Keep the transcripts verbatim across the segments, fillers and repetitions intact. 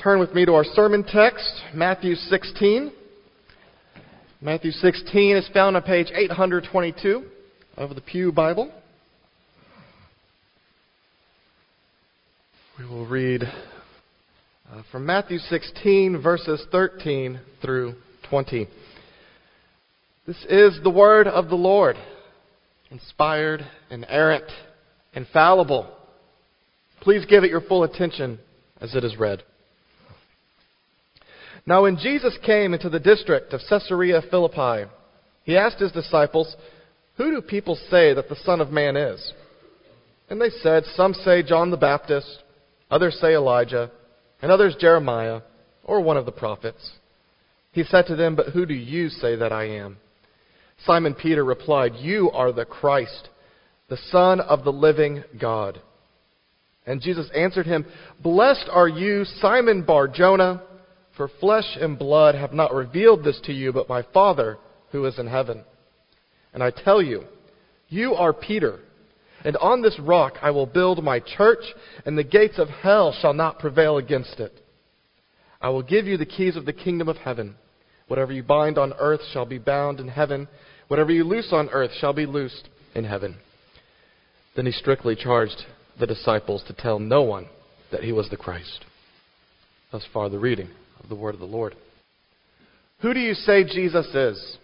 turn with me to our sermon text, Matthew sixteen. Matthew sixteen is found on page eight hundred twenty-two of the Pew Bible. We will read uh, from Matthew sixteen, verses thirteen through twenty. This is the word of the Lord, inspired, inerrant, infallible. Please give it your full attention as it is read. Now when Jesus came into the district of Caesarea Philippi, he asked his disciples, "Who do people say that the Son of Man is?" And they said, "Some say John the Baptist, others say Elijah, and others Jeremiah, or one of the prophets." He said to them, "But who do you say that I am?" Simon Peter replied, "You are the Christ, the Son of the living God." And Jesus answered him, "Blessed are you, Simon Bar-Jonah, for flesh and blood have not revealed this to you, but my Father who is in heaven. And I tell you, you are Peter, and on this rock I will build my church, and the gates of hell shall not prevail against it. I will give you the keys of the kingdom of heaven. Whatever you bind on earth shall be bound in heaven. Whatever you loose on earth shall be loosed in heaven." Then he strictly charged the disciples to tell no one that he was the Christ. Thus far the reading of the word of the Lord. Who do you say Jesus is?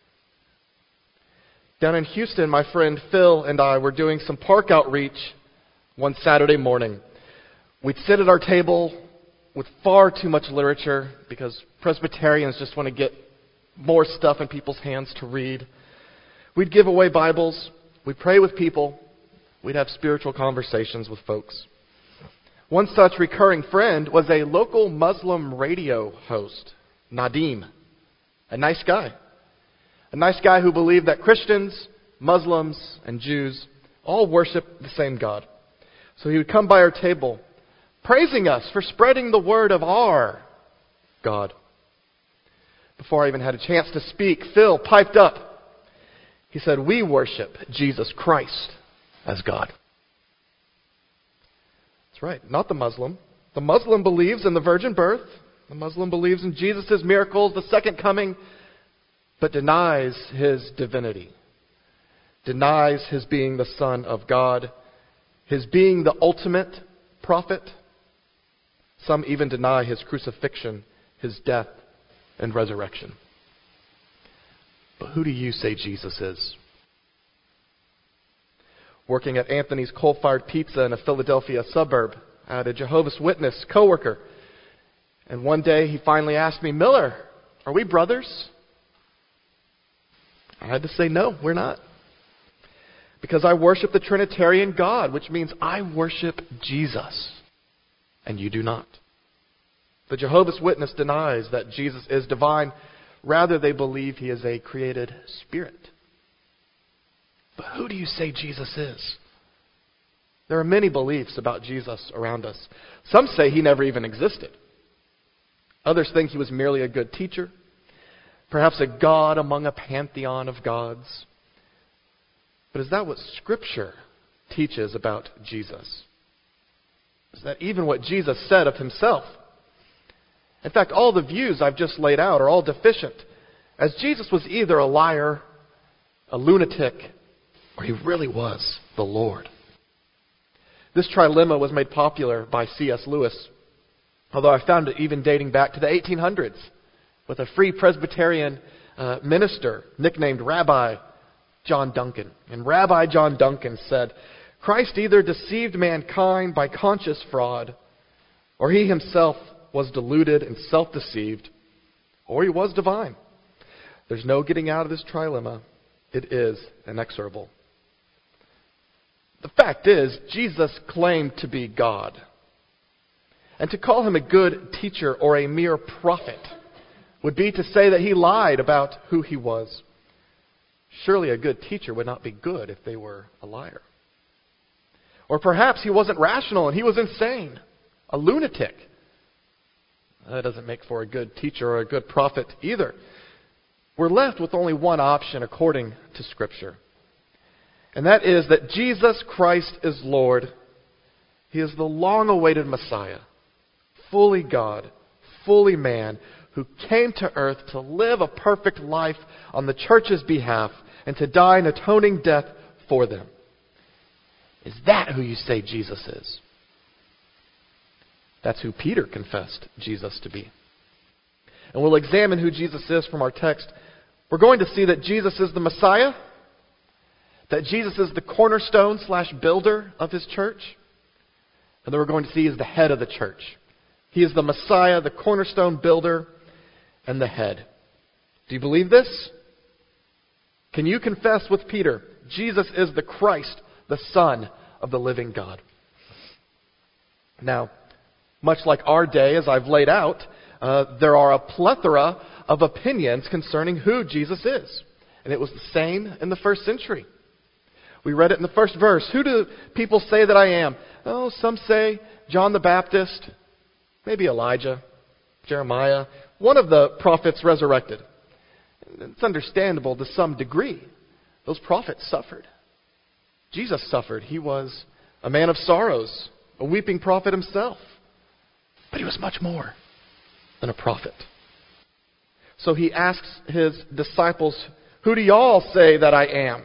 Down in Houston, my friend Phil and I were doing some park outreach one Saturday morning. We'd sit at our table with far too much literature because Presbyterians just want to get more stuff in people's hands to read. We'd give away Bibles. We'd pray with people. We'd have spiritual conversations with folks. One such recurring friend was a local Muslim radio host, Nadim. A nice guy. A nice guy who believed that Christians, Muslims, and Jews all worship the same God. So he would come by our table, praising us for spreading the word of our God. Before I even had a chance to speak, Phil piped up. He said, "We worship Jesus Christ as God." That's right, not the Muslim. The Muslim believes in the virgin birth. The Muslim believes in Jesus' miracles, the second coming, but denies his divinity. Denies his being the Son of God, his being the ultimate prophet. Some even deny his crucifixion, his death, and resurrection. But who do you say Jesus is? Working at Anthony's Coal-Fired Pizza in a Philadelphia suburb, I had a Jehovah's Witness coworker. And one day he finally asked me, "Miller, are we brothers?" I had to say, "No, we're not. Because I worship the Trinitarian God, which means I worship Jesus, and you do not." The Jehovah's Witness denies that Jesus is divine. Rather, they believe he is a created spirit. But who do you say Jesus is? There are many beliefs about Jesus around us. Some say he never even existed. Others think he was merely a good teacher, perhaps a god among a pantheon of gods. But is that what Scripture teaches about Jesus? Is that even what Jesus said of himself? In fact, all the views I've just laid out are all deficient, as Jesus was either a liar, a lunatic, or he really was the Lord. This trilemma was made popular by C S Lewis, although I found it even dating back to the eighteen hundreds, with a Free Presbyterian uh, minister nicknamed Rabbi John Duncan. And Rabbi John Duncan said, "Christ either deceived mankind by conscious fraud, or he himself was deluded and self-deceived, or he was divine. There's no getting out of this trilemma. It is inexorable." The fact is, Jesus claimed to be God. And to call him a good teacher or a mere prophet would be to say that he lied about who he was. Surely a good teacher would not be good if they were a liar. Or perhaps he wasn't rational and he was insane, a lunatic. That doesn't make for a good teacher or a good prophet either. We're left with only one option according to Scripture. And that is that Jesus Christ is Lord. He is the long-awaited Messiah, fully God, fully man, who came to earth to live a perfect life on the church's behalf and to die an atoning death for them. Is that who you say Jesus is? That's who Peter confessed Jesus to be. And we'll examine who Jesus is from our text. We're going to see that Jesus is the Messiah, that Jesus is the cornerstone slash builder of his church, and then we're going to see he is the head of the church. He is the Messiah, the cornerstone builder, and the head. Do you believe this? Can you confess with Peter, Jesus is the Christ, the Son of the living God? Now, much like our day, as I've laid out, uh, there are a plethora of opinions concerning who Jesus is. And it was the same in the first century. We read it in the first verse. Who do people say that I am? Oh, some say John the Baptist, maybe Elijah, Jeremiah, one of the prophets resurrected. It's understandable to some degree. Those prophets suffered. Jesus suffered. He was a man of sorrows, a weeping prophet himself. But he was much more than a prophet. So he asks his disciples, who do y'all say that I am?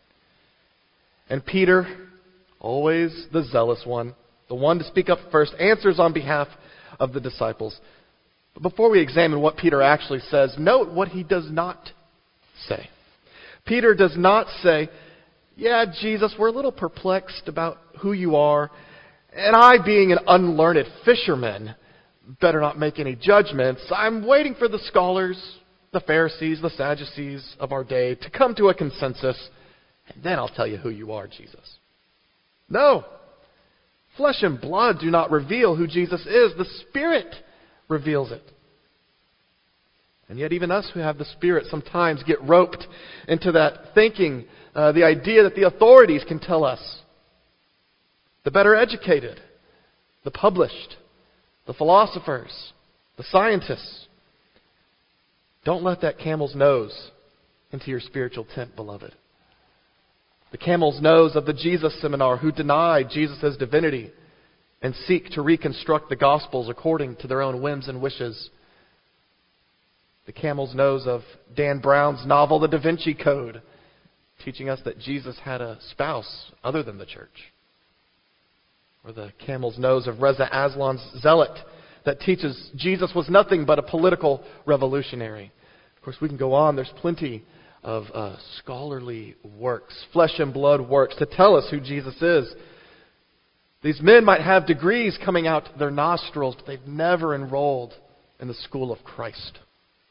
And Peter, always the zealous one, the one to speak up first, answers on behalf of the disciples. But before we examine what Peter actually says, note what he does not say. Peter does not say, yeah, Jesus, we're a little perplexed about who you are, and I, being an unlearned fisherman, better not make any judgments. I'm waiting for the scholars, the Pharisees, the Sadducees of our day to come to a consensus, and then I'll tell you who you are, Jesus. No. Flesh and blood do not reveal who Jesus is. The Spirit reveals it. And yet even us who have the Spirit sometimes get roped into that thinking, uh, the idea that the authorities can tell us. The better educated, the published, the philosophers, the scientists. Don't let that camel's nose into your spiritual tent, beloved. The camel's nose of the Jesus Seminar who deny Jesus' divinity and seek to reconstruct the Gospels according to their own whims and wishes. The camel's nose of Dan Brown's novel, The Da Vinci Code, teaching us that Jesus had a spouse other than the church. Or the camel's nose of Reza Aslan's Zealot that teaches Jesus was nothing but a political revolutionary. Of course, we can go on. There's plenty of uh, scholarly works, flesh and blood works, to tell us who Jesus is. These men might have degrees coming out their nostrils, but they've never enrolled in the school of Christ.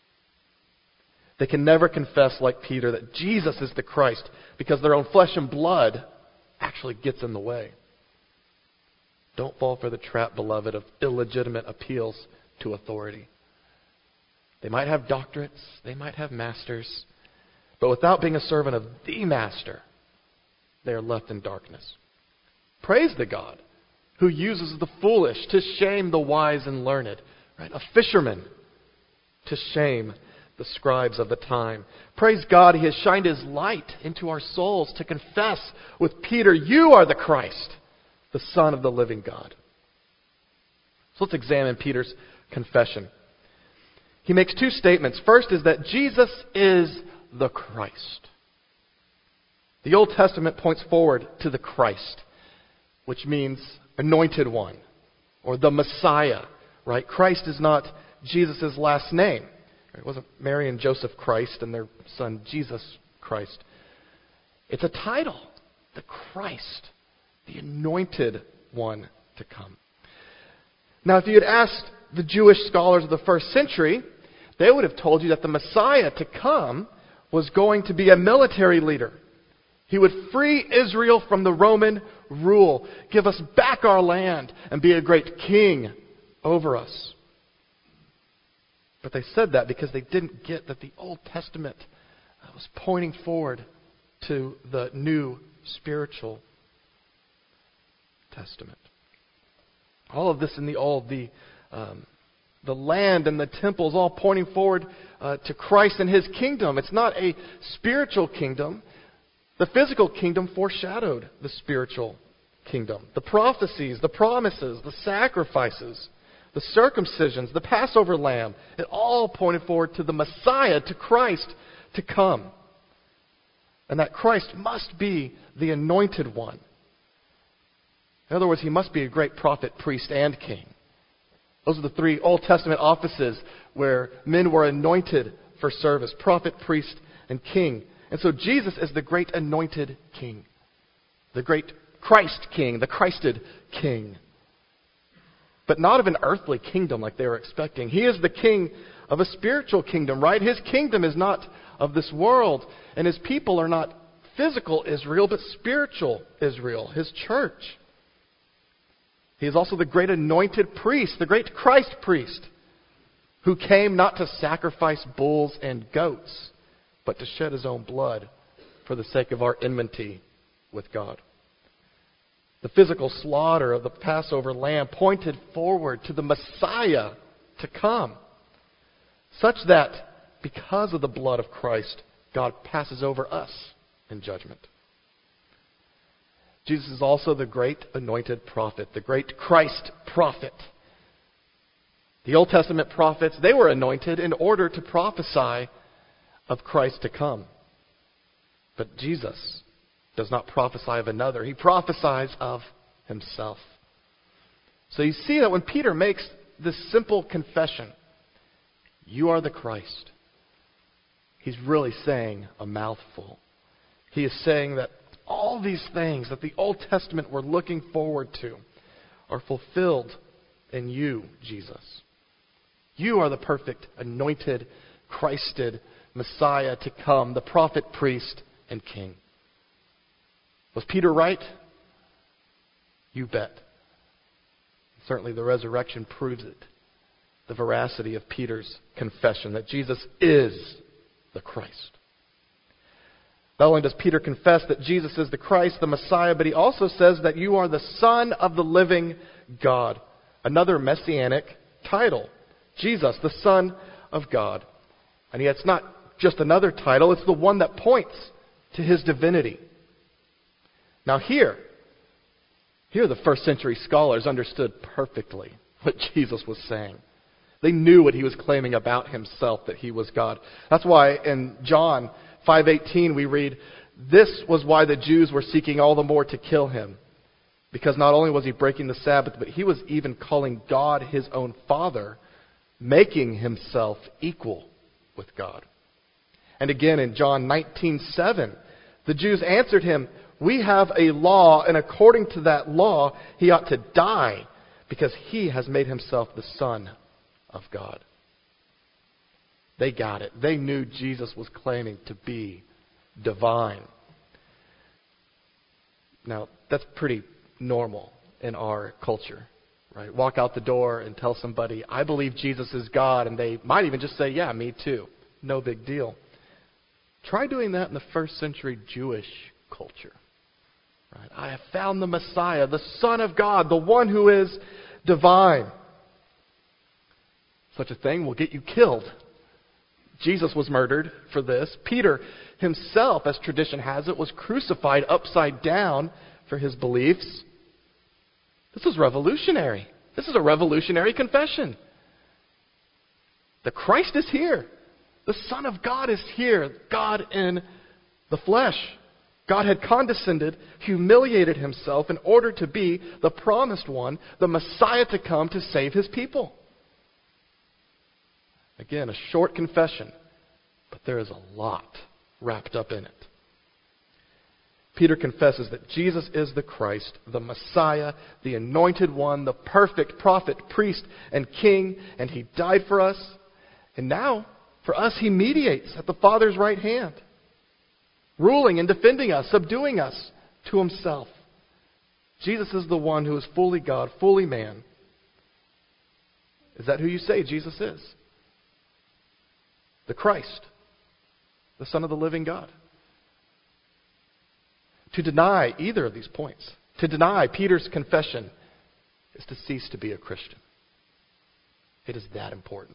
They can never confess like Peter that Jesus is the Christ because their own flesh and blood actually gets in the way. Don't fall for the trap, beloved, of illegitimate appeals to authority. They might have doctorates, they might have masters, but without being a servant of the master, they are left in darkness. Praise the God who uses the foolish to shame the wise and learned. Right? A fisherman to shame the scribes of the time. Praise God, He has shined His light into our souls to confess with Peter, you are the Christ, the Son of the living God. So let's examine Peter's confession. He makes two statements. First is that Jesus is the Christ. The Old Testament points forward to the Christ, which means anointed one, or the Messiah, right? Christ is not Jesus' last name. It wasn't Mary and Joseph Christ and their son Jesus Christ. It's a title, the Christ, the anointed one to come. Now, if you had asked the Jewish scholars of the first century, they would have told you that the Messiah to come was going to be a military leader. He would free Israel from the Roman rule, give us back our land, and be a great king over us. But they said that because they didn't get that the Old Testament was pointing forward to the new spiritual Testament. All of this in the Old, the um, the land and the temple is all pointing forward uh, to Christ and His kingdom. It's not a spiritual kingdom. The physical kingdom foreshadowed the spiritual kingdom. The prophecies, the promises, the sacrifices the circumcisions, the Passover lamb, it all pointed forward to the Messiah, to Christ to come. And that Christ must be the anointed one. In other words, he must be a great prophet, priest, and king. Those are the three Old Testament offices where men were anointed for service: prophet, priest, and king. And so Jesus is the great anointed king, the great Christ king, the Christed king. But not of an earthly kingdom like they were expecting. He is the king of a spiritual kingdom, right? His kingdom is not of this world, and his people are not physical Israel, but spiritual Israel, his church. He is also the great anointed priest, the great Christ priest, who came not to sacrifice bulls and goats, but to shed his own blood for the sake of our enmity with God. The physical slaughter of the Passover lamb pointed forward to the Messiah to come, such that because of the blood of Christ, God passes over us in judgment. Jesus is also the great anointed prophet, the great Christ prophet. The Old Testament prophets, they were anointed in order to prophesy of Christ to come. But Jesus does not prophesy of another. He prophesies of himself. So you see that when Peter makes this simple confession, "You are the Christ," he's really saying a mouthful. He is saying that all these things that the Old Testament were looking forward to are fulfilled in you, Jesus. You are the perfect, anointed, Christed Messiah to come, the prophet, priest, and king. Was Peter right? You bet. Certainly the resurrection proves it. The veracity of Peter's confession that Jesus is the Christ. Not only does Peter confess that Jesus is the Christ, the Messiah, but he also says that you are the Son of the living God. Another messianic title. Jesus, the Son of God. And yet it's not just another title, it's the one that points to his divinity. Now here, here the first century scholars understood perfectly what Jesus was saying. They knew what he was claiming about himself, that he was God. That's why in John five eighteen we read, "This was why the Jews were seeking all the more to kill him. Because not only was he breaking the Sabbath, but he was even calling God his own Father, making himself equal with God." And again in John nineteen seven, the Jews answered him, "We have a law, and according to that law, he ought to die, because he has made himself the Son of God." They got it. They knew Jesus was claiming to be divine. Now, that's pretty normal in our culture, right? Walk out the door and tell somebody, "I believe Jesus is God," and they might even just say, "Yeah, me too." No big deal. Try doing that in the first century Jewish culture. Right? I have found the Messiah, the Son of God, the one who is divine. Such a thing will get you killed. Jesus was murdered for this. Peter himself, as tradition has it, was crucified upside down for his beliefs. This is revolutionary. This is a revolutionary confession. The Christ is here. The Son of God is here. God in the flesh. God had condescended, humiliated himself in order to be the promised one, the Messiah to come to save his people. Again, a short confession, but there is a lot wrapped up in it. Peter confesses that Jesus is the Christ, the Messiah, the anointed one, the perfect prophet, priest, and king, and he died for us. And now, for us, he mediates at the Father's right hand, ruling and defending us, subduing us to himself. Jesus is the one who is fully God, fully man. Is that who you say Jesus is? The Christ, the Son of the living God. To deny either of these points, to deny Peter's confession, is to cease to be a Christian. It is that important.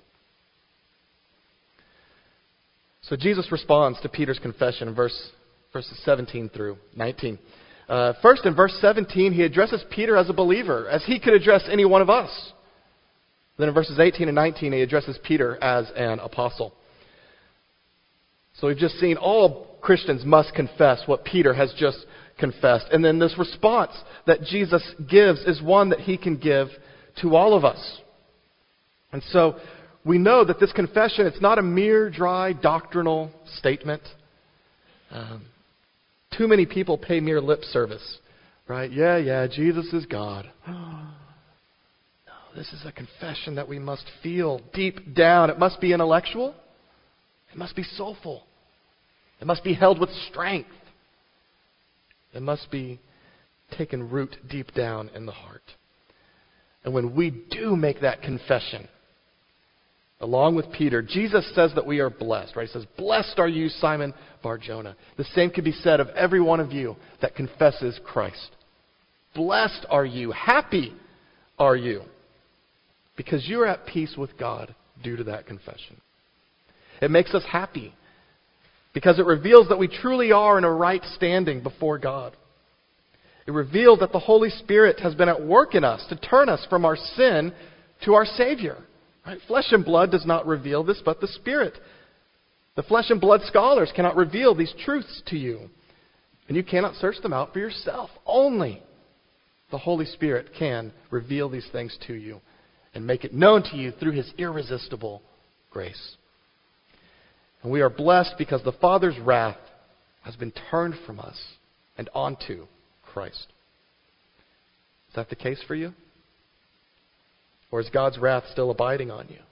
So Jesus responds to Peter's confession in verse, verses seventeen through nineteen. Uh, first, in verse seventeen, he addresses Peter as a believer, as he could address any one of us. Then in verses eighteen and nineteen, he addresses Peter as an apostle. So we've just seen all Christians must confess what Peter has just confessed. And then this response that Jesus gives is one that he can give to all of us. And so we know that this confession, it's not a mere dry doctrinal statement. Um, too many people pay mere lip service, right? Yeah, yeah, Jesus is God. No, this is a confession that we must feel deep down. It must be intellectual. It must be soulful. It must be held with strength. It must be taken root deep down in the heart. And when we do make that confession, along with Peter, Jesus says that we are blessed, right? He says, "Blessed are you, Simon Bar-Jonah." The same could be said of every one of you that confesses Christ. Blessed are you, happy are you, because you are at peace with God due to that confession. It makes us happy because it reveals that we truly are in a right standing before God. It reveals that the Holy Spirit has been at work in us to turn us from our sin to our Savior. Right? Flesh and blood does not reveal this, but the Spirit. The flesh and blood scholars cannot reveal these truths to you. And you cannot search them out for yourself. Only the Holy Spirit can reveal these things to you and make it known to you through His irresistible grace. And we are blessed because the Father's wrath has been turned from us and onto Christ. Is that the case for you? Or is God's wrath still abiding on you?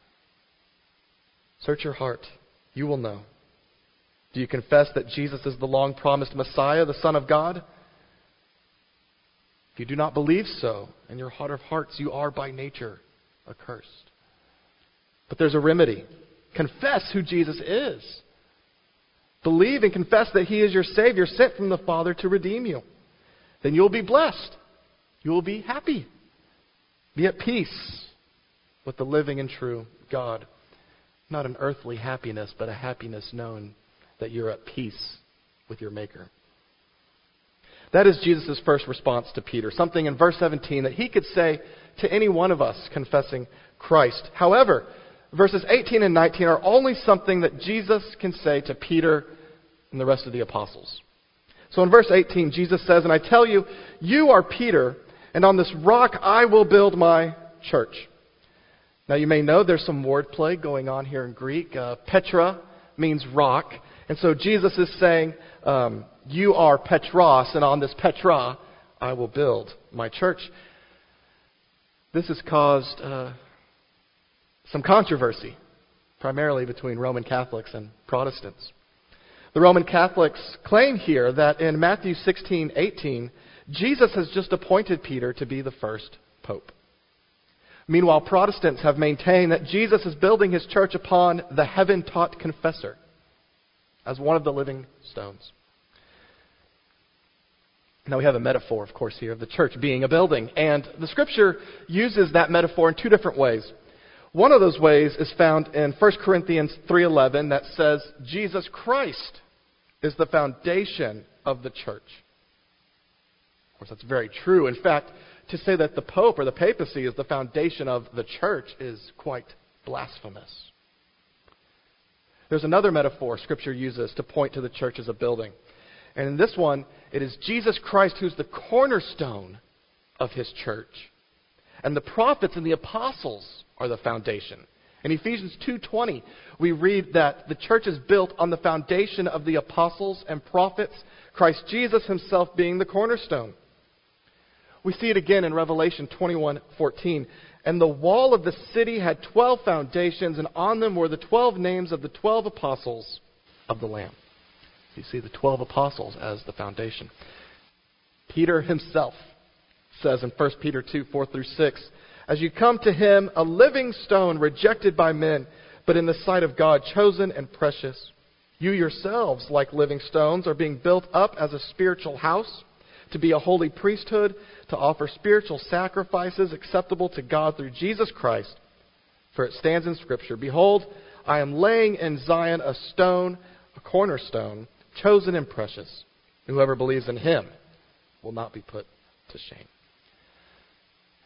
Search your heart. You will know. Do you confess that Jesus is the long-promised Messiah, the Son of God? If you do not believe so, in your heart of hearts, you are by nature accursed. But there's a remedy. Confess who Jesus is. Believe and confess that He is your Savior, sent from the Father to redeem you. Then you'll be blessed. You will be happy. Be at peace with the living and true God. Not an earthly happiness, but a happiness known that you're at peace with your Maker. That is Jesus' first response to Peter. Something in verse seventeen that he could say to any one of us confessing Christ. However, verses eighteen and nineteen are only something that Jesus can say to Peter and the rest of the apostles. So in verse eighteen, Jesus says, "And I tell you, you are Peter, and on this rock I will build my church." Now you may know there's some wordplay going on here in Greek. Uh, Petra means rock. And so Jesus is saying, um, you are Petros, and on this Petra I will build my church. This has caused uh, some controversy, primarily between Roman Catholics and Protestants. The Roman Catholics claim here that in Matthew sixteen eighteen, Jesus has just appointed Peter to be the first pope. Meanwhile, Protestants have maintained that Jesus is building His church upon the heaven-taught confessor as one of the living stones. Now we have a metaphor, of course, here of the church being a building. And the Scripture uses that metaphor in two different ways. One of those ways is found in First Corinthians three eleven that says Jesus Christ is the foundation of the church. Of course, that's very true. In fact, to say that the Pope or the papacy is the foundation of the church is quite blasphemous. There's another metaphor Scripture uses to point to the church as a building. And in this one, it is Jesus Christ who's the cornerstone of His church. And the prophets and the apostles are the foundation. In Ephesians two twenty, we read that the church is built on the foundation of the apostles and prophets, Christ Jesus Himself being the cornerstone. We see it again in Revelation twenty-one fourteen. "And the wall of the city had twelve foundations, and on them were the twelve names of the twelve apostles of the Lamb." You see the twelve apostles as the foundation. Peter himself says in First Peter two four through six, "As you come to Him, a living stone rejected by men, but in the sight of God chosen and precious, you yourselves, like living stones, are being built up as a spiritual house, to be a holy priesthood, to offer spiritual sacrifices acceptable to God through Jesus Christ. For it stands in Scripture, 'Behold, I am laying in Zion a stone, a cornerstone, chosen and precious. Whoever believes in Him will not be put to shame.'"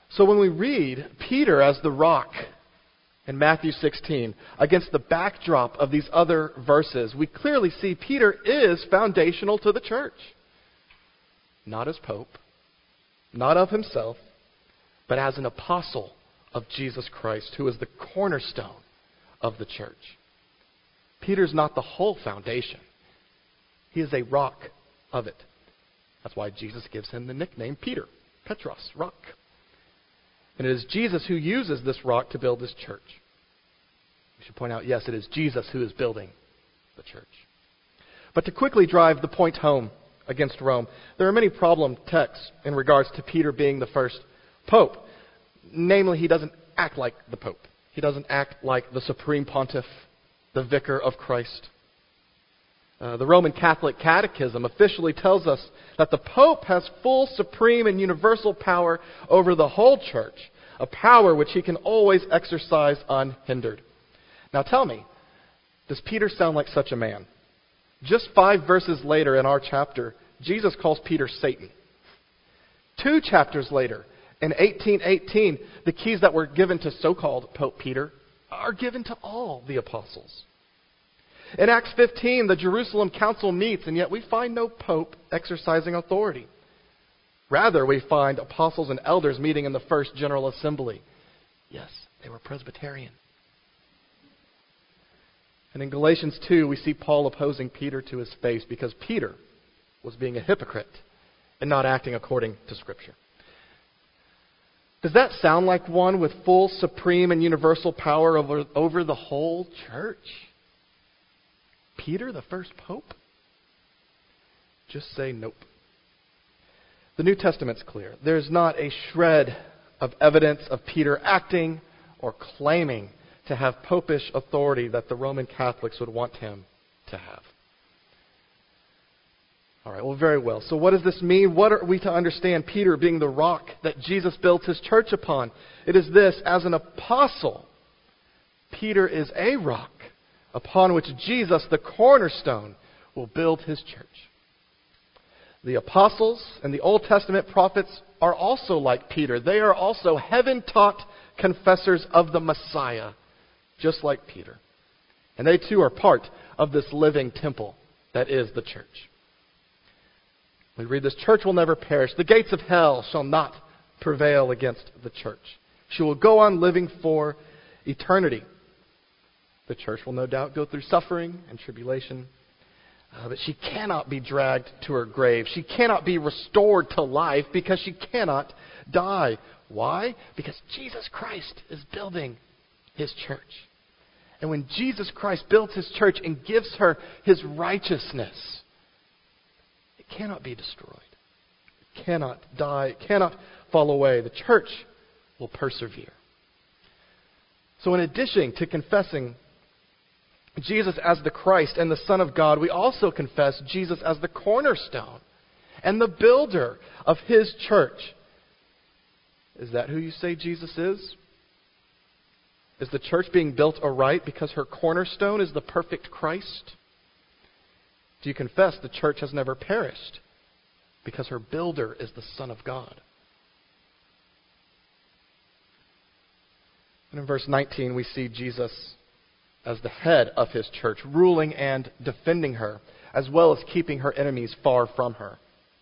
So when we read Peter as the rock in Matthew sixteen, against the backdrop of these other verses, we clearly see Peter is foundational to the church. Not as Pope, not of himself, but as an apostle of Jesus Christ, who is the cornerstone of the church. Peter's not the whole foundation. He is a rock of it. That's why Jesus gives him the nickname Peter, Petros, rock. And it is Jesus who uses this rock to build his church. We should point out, yes, it is Jesus who is building the church. But to quickly drive the point home against Rome, there are many problem texts in regards to Peter being the first pope. Namely, he doesn't act like the pope. He doesn't act like the supreme pontiff, the vicar of Christ. Uh, the Roman Catholic Catechism officially tells us that the Pope has full, supreme, and universal power over the whole church, a power which he can always exercise unhindered. Now tell me, does Peter sound like such a man? Just five verses later in our chapter, Jesus calls Peter Satan. Two chapters later, in eighteen eighteen, the keys that were given to so-called Pope Peter are given to all the apostles. In Acts fifteen, the Jerusalem Council meets, and yet we find no pope exercising authority. Rather, we find apostles and elders meeting in the first General Assembly. Yes, they were Presbyterian. And in Galatians two, we see Paul opposing Peter to his face because Peter was being a hypocrite and not acting according to Scripture. Does that sound like one with full, supreme, and universal power over, over the whole church? Peter, the first pope? Just say nope. The New Testament's clear. There's not a shred of evidence of Peter acting or claiming to have popish authority that the Roman Catholics would want him to have. All right, well, very well. So what does this mean? What are we to understand Peter being the rock that Jesus built his church upon? It is this: as an apostle, Peter is a rock upon which Jesus, the cornerstone, will build his church. The apostles and the Old Testament prophets are also like Peter. They are also heaven-taught confessors of the Messiah, just like Peter. And they too are part of this living temple that is the church. We read, this church will never perish. The gates of hell shall not prevail against the church. She will go on living for eternity. The church will no doubt go through suffering and tribulation, uh, but she cannot be dragged to her grave. She cannot be restored to life because she cannot die. Why? Because Jesus Christ is building his church. And when Jesus Christ builds his church and gives her his righteousness, it cannot be destroyed. It cannot die. It cannot fall away. The church will persevere. So in addition to confessing Jesus as the Christ and the Son of God, we also confess Jesus as the cornerstone and the builder of his church. Is that who you say Jesus is? Is the church being built aright because her cornerstone is the perfect Christ? Do you confess the church has never perished because her builder is the Son of God? And in verse nineteen, we see Jesus as the head of his church, ruling and defending her, as well as keeping her enemies far from her.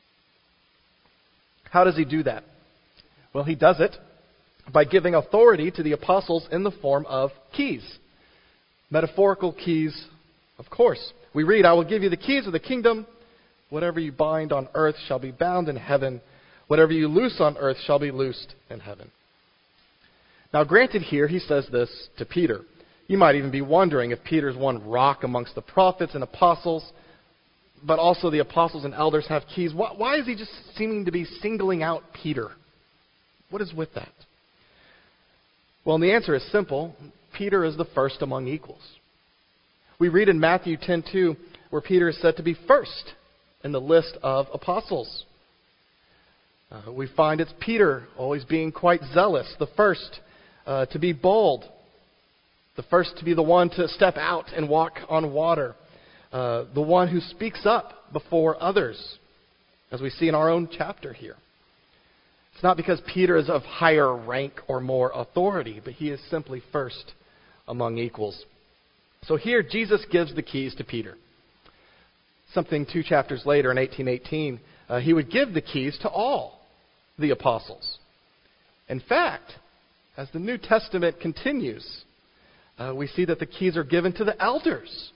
How does he do that? Well, he does it by giving authority to the apostles in the form of keys. Metaphorical keys, of course. We read, I will give you the keys of the kingdom. Whatever you bind on earth shall be bound in heaven. Whatever you loose on earth shall be loosed in heaven. Now, granted here, he says this to Peter. You might even be wondering if Peter's one rock amongst the prophets and apostles, but also the apostles and elders have keys. Why, why is he just seeming to be singling out Peter? What is with that? Well, and the answer is simple. Peter is the first among equals. We read in Matthew ten two where Peter is said to be first in the list of apostles. Uh, we find it's Peter always being quite zealous, the first uh, to be bold, the first to be the one to step out and walk on water, uh, the one who speaks up before others, as we see in our own chapter here. It's not because Peter is of higher rank or more authority, but he is simply first among equals. So here, Jesus gives the keys to Peter. Something two chapters later in eighteen eighteen, uh, he would give the keys to all the apostles. In fact, as the New Testament continues, uh, we see that the keys are given to the elders.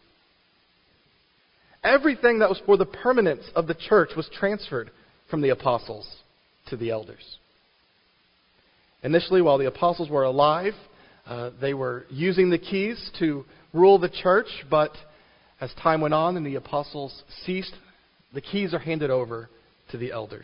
Everything that was for the permanence of the church was transferred from the apostles to the elders. Initially, while the apostles were alive, uh, they were using the keys to rule the church, but as time went on and the apostles ceased, the keys are handed over to the elders.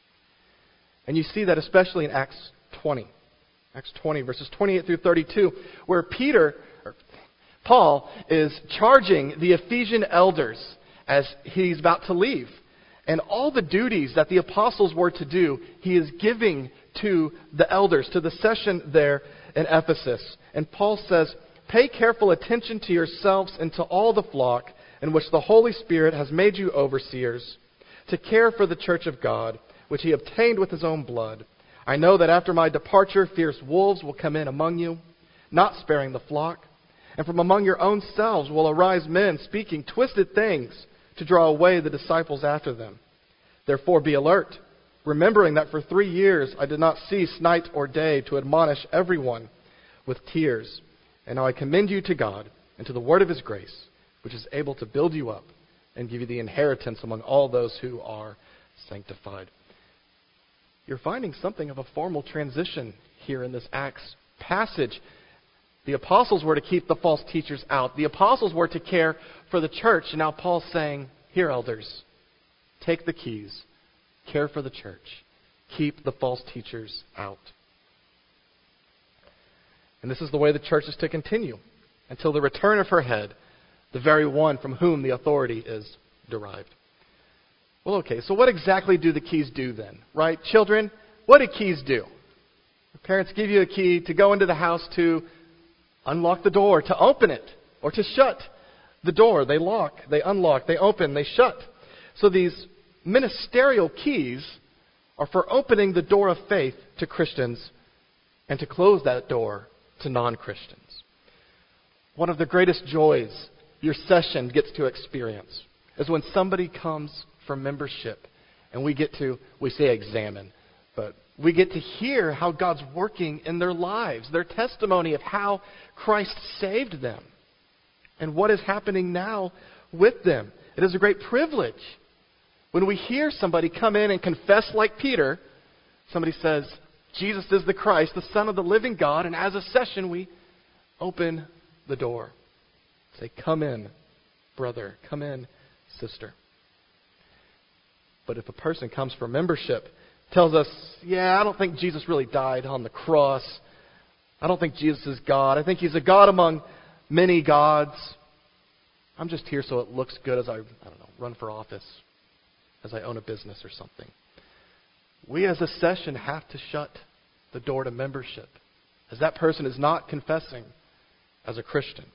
And you see that especially in Acts twenty. Acts twenty, verses twenty-eight through thirty-two, where Peter, or Paul, is charging the Ephesian elders as he's about to leave. And all the duties that the apostles were to do, he is giving to the elders, to the session there in Ephesus. And Paul says, "Pay careful attention to yourselves and to all the flock in which the Holy Spirit has made you overseers, to care for the church of God, which he obtained with his own blood. I know that after my departure, fierce wolves will come in among you, not sparing the flock. And from among your own selves will arise men speaking twisted things to draw away the disciples after them. Therefore be alert, remembering that for three years I did not cease night or day to admonish everyone with tears. And now I commend you to God and to the word of his grace, which is able to build you up and give you the inheritance among all those who are sanctified." You're finding something of a formal transition here in this Acts passage. The apostles were to keep the false teachers out. The apostles were to care for the church. And now Paul's saying, here, elders, take the keys, care for the church, keep the false teachers out. And this is the way the church is to continue until the return of her head, the very one from whom the authority is derived. Well, okay, so what exactly do the keys do then? Right? Children, what do keys do? Parents give you a key to go into the house to unlock the door, to open it, or to shut the door. They lock, they unlock, they open, they shut. So these ministerial keys are for opening the door of faith to Christians and to close that door to non-Christians. One of the greatest joys your session gets to experience is when somebody comes for membership and we get to, we say examine, but we get to hear how God's working in their lives, their testimony of how Christ saved them and what is happening now with them. It is a great privilege when we hear somebody come in and confess like Peter. Somebody says, Jesus is the Christ, the Son of the living God, and as a session we open the door. Say, come in, brother, come in, sister. But if a person comes for membership, tells us, yeah, I don't think Jesus really died on the cross. I don't think Jesus is God. I think he's a God among many gods. I'm just here so it looks good as I, I don't know, run for office, as I own a business or something. We as a session have to shut the door to membership, as that person is not confessing as a Christian.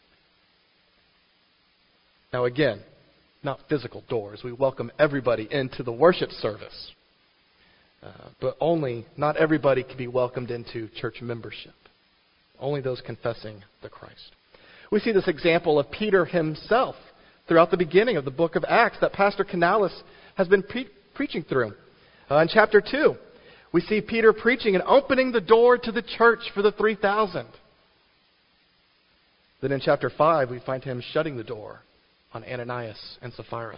Now again, not physical doors. We welcome everybody into the worship service. Uh, but only, not everybody can be welcomed into church membership. Only those confessing the Christ. We see this example of Peter himself throughout the beginning of the book of Acts that Pastor Canales has been pre- preaching through. Uh, in chapter two, we see Peter preaching and opening the door to the church for the three thousand. Then in chapter five, we find him shutting the door on Ananias and Sapphira.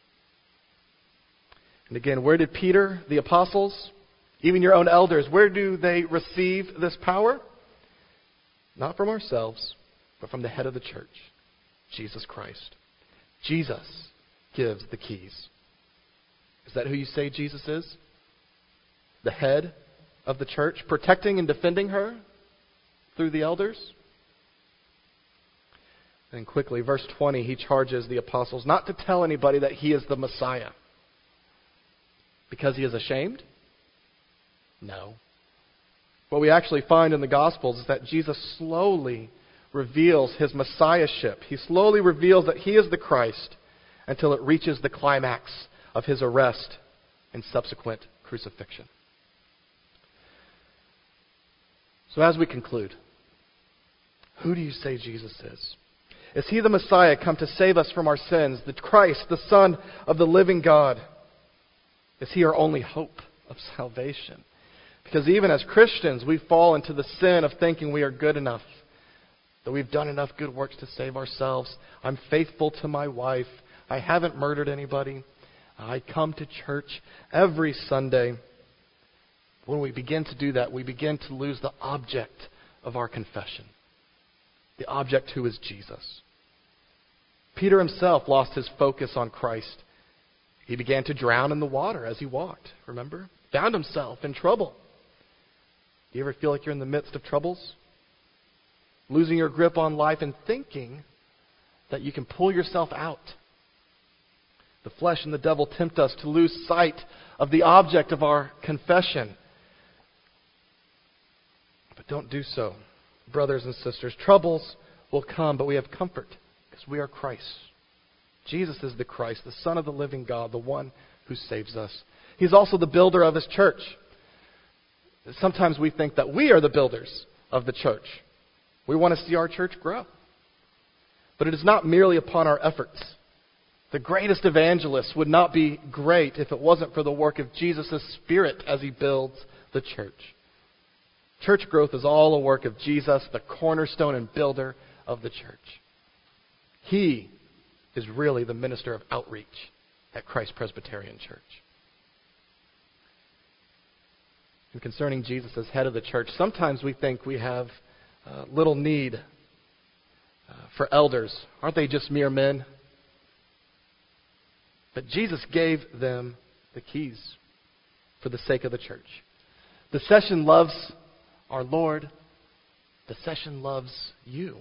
And again, where did Peter, the apostles, even your own elders, where do they receive this power? Not from ourselves, but from the head of the church, Jesus Christ. Jesus gives the keys. Is that who you say Jesus is? The head of the church, protecting and defending her through the elders? And quickly, verse twenty, he charges the apostles not to tell anybody that he is the Messiah. Because he is ashamed? No. What we actually find in the Gospels is that Jesus slowly reveals his Messiahship. He slowly reveals that he is the Christ until it reaches the climax of his arrest and subsequent crucifixion. So as we conclude, who do you say Jesus is? Is he the Messiah come to save us from our sins, the Christ, the Son of the living God? Is he our only hope of salvation? Because even as Christians, we fall into the sin of thinking we are good enough, that we've done enough good works to save ourselves. I'm faithful to my wife. I haven't murdered anybody. I come to church every Sunday. When we begin to do that, we begin to lose the object of our confession. The object who is Jesus. Peter himself lost his focus on Christ. He began to drown in the water as he walked, remember? Found himself in trouble. Do you ever feel like you're in the midst of troubles? Losing your grip on life and thinking that you can pull yourself out. The flesh and the devil tempt us to lose sight of the object of our confession. But don't do so, brothers and sisters. Troubles will come, but we have comfort because we are Christ. Jesus is the Christ, the Son of the living God, the one who saves us. He's also the builder of His church. Sometimes we think that we are the builders of the church. We want to see our church grow. But it is not merely upon our efforts. The greatest evangelist would not be great if it wasn't for the work of Jesus' Spirit as He builds the church. Church growth is all a work of Jesus, the cornerstone and builder of the church. He is really the minister of outreach at Christ Presbyterian Church. And concerning Jesus as head of the church, sometimes we think we have uh, little need uh, for elders. Aren't they just mere men? But Jesus gave them the keys for the sake of the church. The session loves our Lord. The session loves you.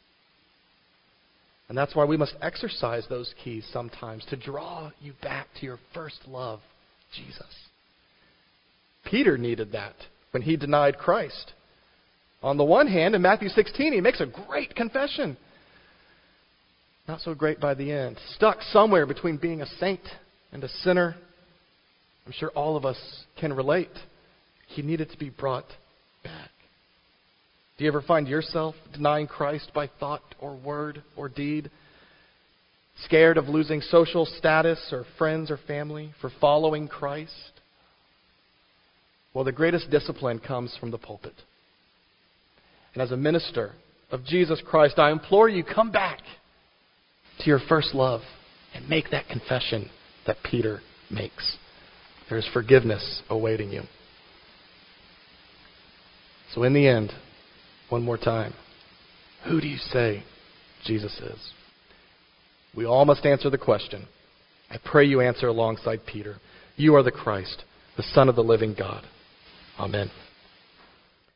And that's why we must exercise those keys sometimes to draw you back to your first love, Jesus. Peter needed that when he denied Christ. On the one hand, in Matthew sixteen, he makes a great confession. Not so great by the end. Stuck somewhere between being a saint and a sinner. I'm sure all of us can relate. He needed to be brought back. Do you ever find yourself denying Christ by thought or word or deed? Scared of losing social status or friends or family for following Christ? Well, the greatest discipline comes from the pulpit. And as a minister of Jesus Christ, I implore you, come back to your first love and make that confession that Peter makes. There is forgiveness awaiting you. So in the end, one more time, who do you say Jesus is? We all must answer the question. I pray you answer alongside Peter. You are the Christ, the Son of the living God. Amen.